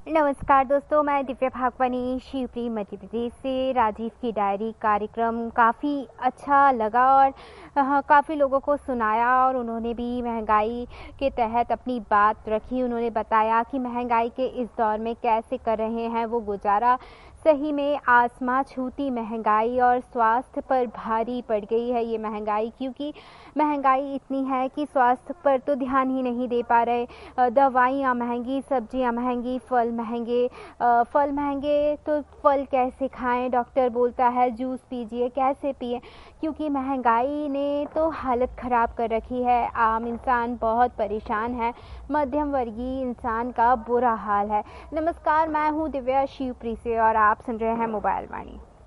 नमस्कार दोस्तों, मैं दिव्या भागवानी शिवपुरी मध्य प्रदेश से। राजीव की डायरी कार्यक्रम काफ़ी अच्छा लगा और काफ़ी लोगों को सुनाया और उन्होंने भी महंगाई के तहत अपनी बात रखी। उन्होंने बताया कि महंगाई के इस दौर में कैसे कर रहे हैं वो गुजारा। सही में आसमां छूती महंगाई और स्वास्थ्य पर भारी पड़ गई है ये महंगाई, क्योंकि महंगाई इतनी है कि स्वास्थ्य पर तो ध्यान ही नहीं दे पा रहे। दवाइयाँ महंगी, सब्जियाँ महंगी, फल महंगे तो फल कैसे खाएं? डॉक्टर बोलता है जूस पीजिए, कैसे पिए? क्योंकि महंगाई ने तो हालत ख़राब कर रखी है। आम इंसान बहुत परेशान है, मध्यम वर्गीय इंसान का बुरा हाल है। नमस्कार, मैं हूँ दिव्या शिवपुरी से और आप सुन रहे हैं मोबाइल वाणी।